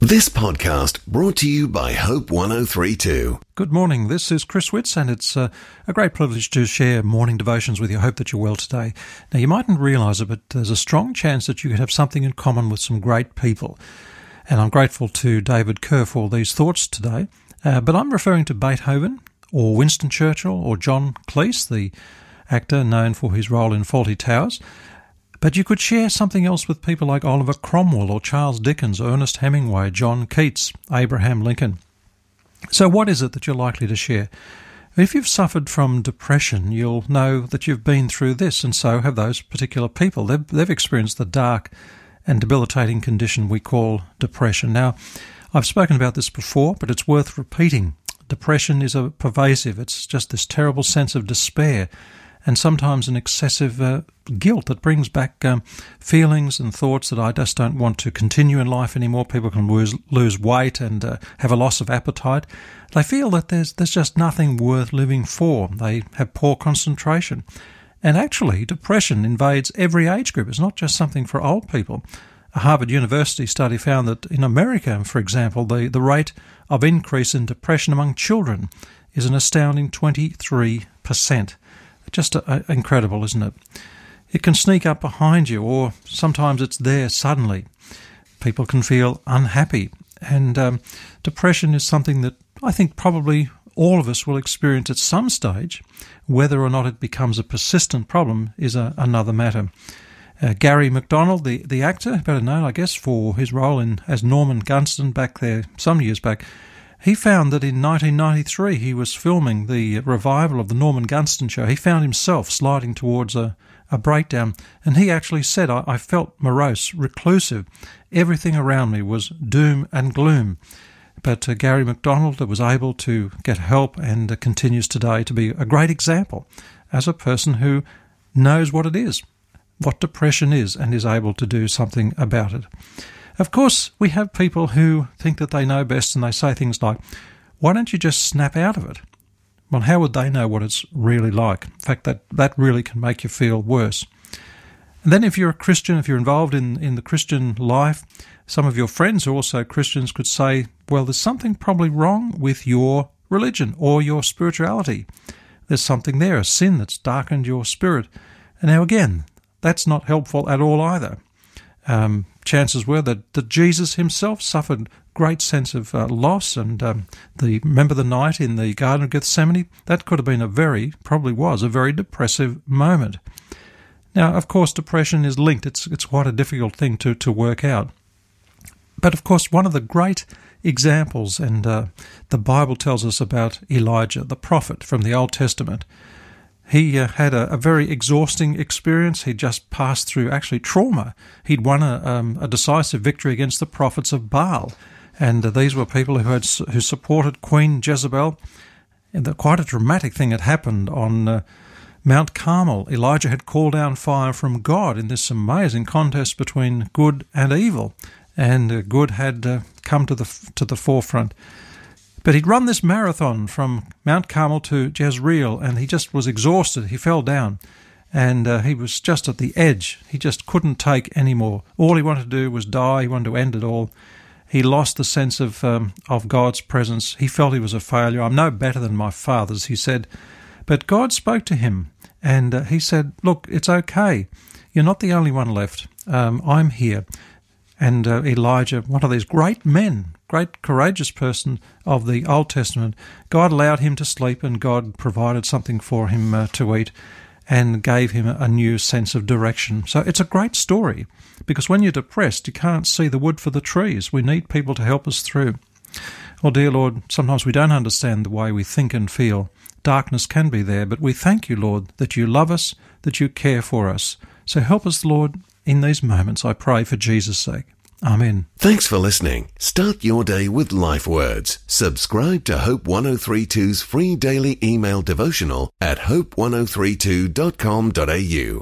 This podcast brought to you by Hope 103.2. Good morning, this is Chris Witts, and it's a great privilege to share morning devotions with you. I hope that you're well today. Now, you mightn't realise it, but there's a strong chance that you could have something in common with some great people. And I'm grateful to David Kerr for these thoughts today. But I'm referring to Beethoven, or Winston Churchill, or John Cleese, the actor known for his role in Fawlty Towers. But you could share something else with people like Oliver Cromwell or Charles Dickens, Ernest Hemingway, John Keats, Abraham Lincoln. So what is it that you're likely to share? If you've suffered from depression, you'll know that you've been through this, and so have those particular people. They've experienced the dark and debilitating condition we call depression. Now, I've spoken about this before, but it's worth repeating. Depression is pervasive. It's just this terrible sense of despair, and sometimes an excessive guilt that brings back feelings and thoughts that I just don't want to continue in life anymore. People can lose weight and have a loss of appetite. They feel that there's just nothing worth living for. They have poor concentration. And actually, depression invades every age group. It's not just something for old people. A Harvard University study found that in America, for example, the rate of increase in depression among children is an astounding 23%. Just incredible, isn't it? It can sneak up behind you, or sometimes it's there suddenly. People can feel unhappy, and depression is something that I think probably all of us will experience at some stage. Whether or not it becomes a persistent problem is another matter. Gary McDonald, the actor, better known, I guess, for his role as Norman Gunston back there some years back, he found that in 1993 he was filming the revival of the Norman Gunston show. He found himself sliding towards a breakdown, and he actually said, I felt morose, reclusive. Everything around me was doom and gloom. But Gary McDonald was able to get help and continues today to be a great example as a person who knows what it is, what depression is, and is able to do something about it. Of course, we have people who think that they know best, and they say things like, why don't you just snap out of it? Well, how would they know what it's really like? In fact, that really can make you feel worse. And then if you're a Christian, if you're involved in the Christian life, some of your friends who are also Christians could say, well, there's something probably wrong with your religion or your spirituality. There's something there, a sin that's darkened your spirit. And now again, that's not helpful at all either. Chances were that Jesus himself suffered great sense of loss, and remember the night in the Garden of Gethsemane? That could have been probably was a very depressive moment. Now, of course, depression is linked. It's quite a difficult thing to work out. But of course, one of the great examples, and the Bible tells us about Elijah, the prophet from the Old Testament. He had a very exhausting experience. He'd just passed through actually trauma. He'd won a decisive victory against the prophets of Baal, and these were people who supported Queen Jezebel. And quite a dramatic thing had happened on Mount Carmel. Elijah had called down fire from God in this amazing contest between good and evil, and good had come to the forefront. But he'd run this marathon from Mount Carmel to Jezreel, and he just was exhausted. He fell down, and he was just at the edge. He just couldn't take any more. All he wanted to do was die. He wanted to end it all. He lost the sense of God's presence. He felt he was a failure. I'm no better than my fathers, he said. But God spoke to him, and he said, look, it's okay. You're not the only one left. I'm here. And Elijah, one of these great men, great courageous person of the Old Testament, God allowed him to sleep, and God provided something for him to eat and gave him a new sense of direction. So it's a great story, because when you're depressed, you can't see the wood for the trees. We need people to help us through. Well, dear Lord, sometimes we don't understand the way we think and feel. Darkness can be there, but we thank you, Lord, that you love us, that you care for us. So help us, Lord, in these moments, I pray, for Jesus' sake. Amen. Thanks for listening. Start your day with Life Words. Subscribe to Hope 103.2's free daily email devotional at hope1032.com.au.